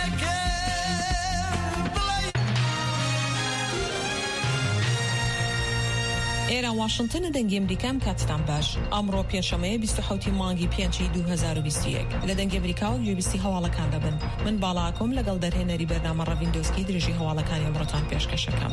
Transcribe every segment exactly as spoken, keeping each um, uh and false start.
ئێرە واشنگتن دەنگی ئەمریکام کاتتان باش. ئەمڕۆ پێنجشەمەیە بیست و حەوتی مانگی پێنجی دوو هەزار و بیست و یەک لە دەنگی ئەمریکا و گوێبیستی هەواڵەکان دەبن. من باڵاکۆم لەگەڵ دەرهێنەری بەرنامە ڕەڤیندۆسکی درێژی هەواڵەکانی ئەمڕۆتان پێشکەشەکەم.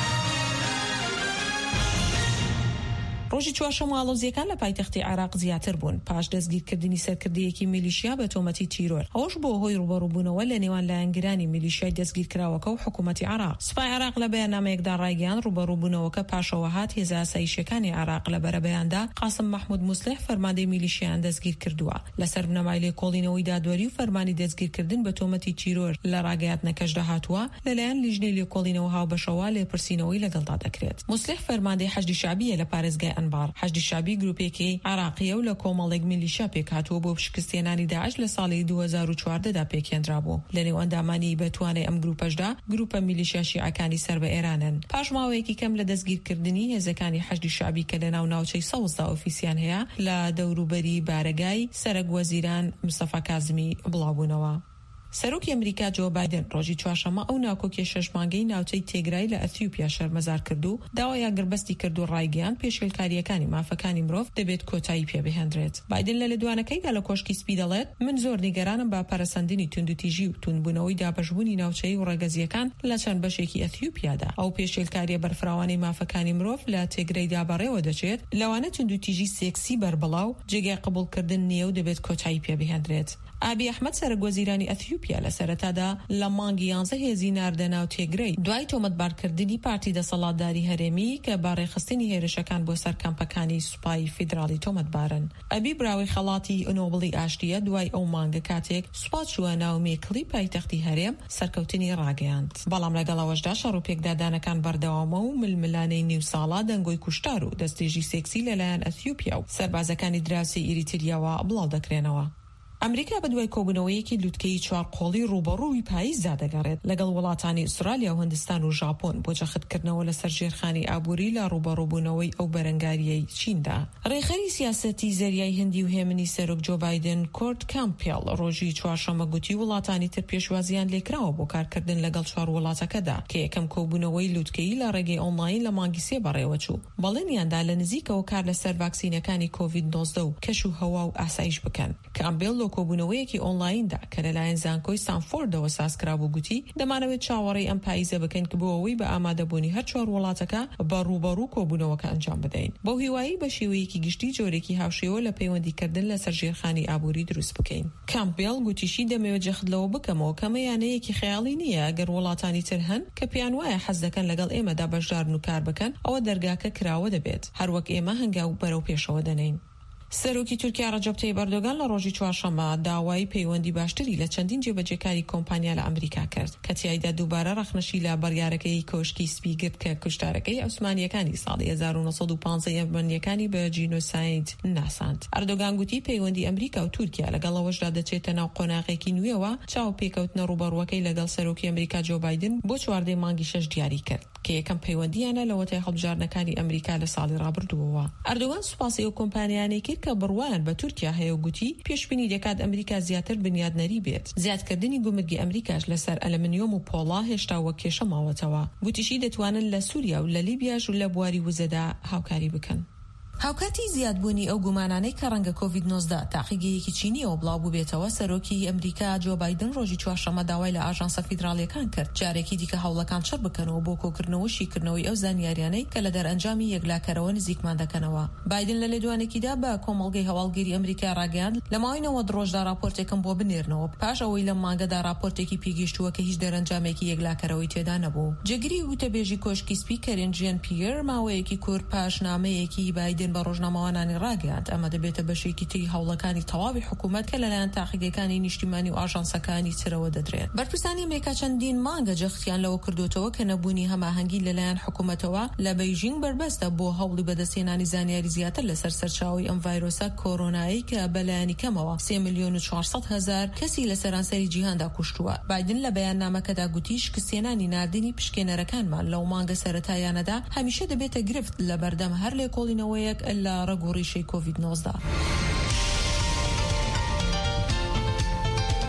ڕۆژی چوارشەمە ئاڵۆزیەکان لە پایتەختی عێراق زیاتر بوون پاش دەستگیرکردنی سەرکردەیەکی میلیشیا بە تۆمەتی تیرۆر. ئەوەش بۆ هۆی ڕوبەڕووبوونەوە لە نێوان لایەنگرانی میلیشیای دەستگیرکراوەکە و حکوومەتی عێراق. سوپای عێراق لە بەیاننامەیەکدا ڕایگەیاند ڕوبەڕووبوونەوەکە پاشەوە هات هێزە ئاسایشیەکانی عێراق لە بەرەبەیاندا قاسم محمود موسلح فەرماندەی میلیشیایان دەستگیر کردووە لەسەر بنەمای لێکۆڵینەوەی دادوەری و فەرمانی دەستگیرکردن بە تۆمەتی تیرۆر لە ڕاگەیاندنەکەشدا هاتووە لەلایەن لیژنەی لێکۆڵینەوە هاوبەشەوە لێپرسینەوەی لەگەڵدا دەکرێت. موسلح فەرماندەی حەشدی شعبیە لە پارێزگای ئەنبار. حەشدی شعبی گروپێکی عراقیە و لە کۆمەڵێک میلیشیا پێکهاتووە بۆ پشکستێنانی داعش لە ساڵی دوو هەزار و چواردە دا پێکهێنرا بوو. لە نێو ئەندامانی بەتوانای ئەم گروپەشدا گروپە میلیشیا شیعەکانی سەر بە ئێرانن. پاش ماوەیەکی کەم لە دەستگیرکردنی هێزەکانی حەشدی شعبی کە لە ناو ناوچەی سەوزدا ئۆفیسیان هەیە لە دەوروبەری بارگای سەرک وەزیران مستەفا کازمی بڵاوبوونەوە. سەرۆکی ئەمریکا جۆ بایدن ڕۆژی چوارشەمە ئەو ناکۆکیە شەش مانگەی ناوچەی تێگرای لە ئەتیوپیا شەرمەزار کردو داوای ئاگربەستی کرد و ڕایگەیان پێشێلکاریەکانی مافەکانی مرۆڤ دەبێت کۆتایی پێبهێنرێت. بایدن لە لەدوانەکەیدا لە کۆشکی سپی دەڵێت من زۆر نیگەرانم با پەرەسەندنی توندوتیژی و توندبوونەوەی دابەشبوونی ناوچەی و ڕێگەزیەکان لە چەند بەشێکی ئەتیوپیادا. ئەو پێشێلکاریە بەرفراوانی مافەکانی مرۆڤ لە تێگرەیدا بەڕێوە دەچێت لەوانە توندوتیژی سێکسی بەربڵاو جێگای قبولکردن نییە و دەبێت کۆتایی پێبهێنرێت. ئابی ئەحمەد سەرگۆزیرانی ئەتیوپیا لە سەرەتادا لە مانگی یانزە هێزی ناردە ناو تێگرەی دوای تۆمەتبارکردنی پارتی دەسەڵاتداری هەرێمی کە باڕێخستنی هێرشەکان بۆ سەر کەمپەکانی سوپای فیدراڵی تۆمەتبارن. ئەبی براوی خەڵاتی نۆبڵی ئاشتیە دوای ئەو مانگە کاتێک سوپات چووە ناو مێکڵی پایتەختی هەرێم سەرکەوتنی ڕاگەیاند. بەڵام لەگەڵەوەشدا شەڕوپێکدادانەکان بەردەوامە و ململانەی نیو ساڵا دەنگۆی کوشتار و دەستێژی سێکسی لەلایەن ئەتیوپیا و سەربازەکانی دراوسی ئیریتریاوە بڵاو دەکرێنەوە. ئەمریکا بەدوای کۆبوونەوەیەکی لوتکەی چوارقۆڵی ڕوبەڕووی پاییزدا دەگەڕێت لەگەڵ وڵاتانی ئوسترالیا و هەندستان و ژاپۆن بۆ جەختکردنەوە لەسەر ژێرخانی ئابووری لە ڕوبەڕووبوونەوەی ئەو بەرەنگاریەی چیندا. ڕێخەری سیاسەتی زەریای هەندی و هێمنی سەرۆک جۆ بایدن کۆرت کامپێڵ ڕۆژی چوارشەمە گوتی وڵاتانی تر پێشوازیان لێکراوە بۆ کارکردن لەگەڵ چوار وڵاتەکەدا کە یەکەم کۆبوونەوەی لوتکەی لە ڕێگەی ئۆنلاین لە مانگی سێ بەڕێوە چوو. بەڵێنیاندا لە نزیکەوە کار لەسەر ڤاکسینەکانی کۆڤید نۆزدە و کەش و هەوا و ئاسایش بکەن. کامپێڵ لە کۆبوونەوەیەکی ئۆنلایندا کە لەلایەن زانکۆی سانفۆردەوە سازکرابوو گوتی دەمانەوێت چاوەڕێی ئەم پاییزە بکەین کە بۆ ئەوەی بە ئامادەبوونی هەر چوار وڵاتەکە بە ڕوبەڕوو کۆبوونەوەکە ئەنجام بدەین. بۆ هیوایی بە شێوەیەکی گشتی جۆرێکی هاوشێوە لە پەیوەندیکردن لەسەر ژێرخانی ئابووری دروست بکەین. کامپێڵ گوتیشی دەمەوێت جەختلەوە بکەمەوە کەمەیانەیەکی خەیاڵی نییە ئەگەر وڵاتانی تر هەن کە پێیان وایە حەز دەکەن لەگەڵ ئێمەدا بەشدار و کار بکەن ئەوە دەرگاکە کراوە دەبێت هەروەک ئێمە هەنگاو بەرەو پێشەوە دەنین. سەرۆکی تورکیا ڕەجەب تەیب ئەردۆغان لە ڕۆژی چوارشەمە داوای پەیوەندی باشتری لە چەندین جێبەجێکاری کۆمپانیا لە ئەمریکا کرد کە تیایدا دووبارە ڕەخنەشی لە بەڕیارەکەی کۆشکی سپی گرت کە کوشتارەکەی عوسمانیەکانی ساڵی هەزار و نۆسەد و پانزە یەمەنیەکانی بە جینۆساید ناساند. ئەردۆغان گوتی پەیوەندی ئەمریکا و تورکیا لەگەڵەوەشدا دەچێتە ناو قۆناغێکی نوێەوە چاو پێکەوتنە ڕوبەڕوەکەی لەگەڵ سەرۆکی ئەمریکا جۆ بایدن بۆ چواردەی مانگی شەش دیاری کرد کە یەکەم پەیوەندیانە لە وەتای هەڵبژارنەکانی ئەمریکا لە ساڵی ڕابردووەوە. ئەردۆغان سوپاسی ئەو کۆمپانیانەی کرد کە بڕوایان بە تورکیا هەیە و گوتی پێشبینی دەکات ئەمریکا زیاتر بنیادنەری بێت. زیادکردنی گومرگی ئەمریکاش لەسەر ئەلمنیۆم و پۆڵا هێشتا وەک کێشە ماوەتەوە. گوتیشی دەتوانن لە سووریا و لە لیبیاش و لە بواری وزەدا هاوکاری بکەن. هاوکاتی زیادبوونی ئەو گومانانەی کە ڕەنگە کۆڤید نۆزدە تاقیگەیەکی چینیەوە بڵاو بوو بێتەوە سەرۆکی ئەمریکا جۆ بایدن ڕۆژی چوارشەمە داوای لە ئاژانسە فیدراڵیەکان کرد جارێکی دیکە هەوڵەکان چڕ بکەنەوە بۆ کۆکردنەوە شیکردنەوەی ئەو زانیاریانەی کە لە دەرئەنجامی یەکلاکەرەوە نزیکمان دەکەنەوە. بایدن لە لێدوانێکیدا بە کۆمەڵگەی هەواڵگیری ئەمریکا ڕاگەیاند لە ماوەی نەوەد ڕۆژدا راپۆرتێکم بۆ بنێرنەوە پاش ئەوەی لە مانگەدا راپۆرتێکی پێگەشتووە کە هیچ دەرئەنجامێکی یەکلاکەرەوەی تێدا نەبوو. جێگیری وتەبێژی کۆشکی سپی کەرین ژیان پیر ماوەیەکی کورت پاش نامەیەکی بایدن بە ڕۆژنامەوانان ڕاگەیاند ئەمە دەبێتە بەشێکی تری هەوڵەکانی تەواوی حکوومەت کە لەلایەن تاقیگەکانی نیشتیمانی و ئاژانسەکانی ترەوە دەدرێت. بەرپرسانی ئەمریکا چەندین مانگە جەختیان لەوە کردوتەوە کە نەبوونی هەماهەنگی لەلایەن حکوومەتەوە لە بەیژینگ بربەستە بۆ هەوڵی بەدەستهێنانی زانیاری زیاتر لەسەر سەرچاوی ئەم ڤایرۆسە کۆرۆنایی کە بەلایەنی کەمەوە سێ ملیۆن و چوارسەد هەزار کەسی لە سەرانسەری جیهاندا کوشتووە. بایدن لە بەیاننامەکەدا گوتی شکستێنانی ناردنی پشکێنەرەکانمان لەو مانگە سەرەتایانەدا هەمیشە دەبێتە گرفت لە بەردەم هەر لێکۆڵینەوەیەک لە ڕێگوڕیشەی کۆڤید نۆزدە.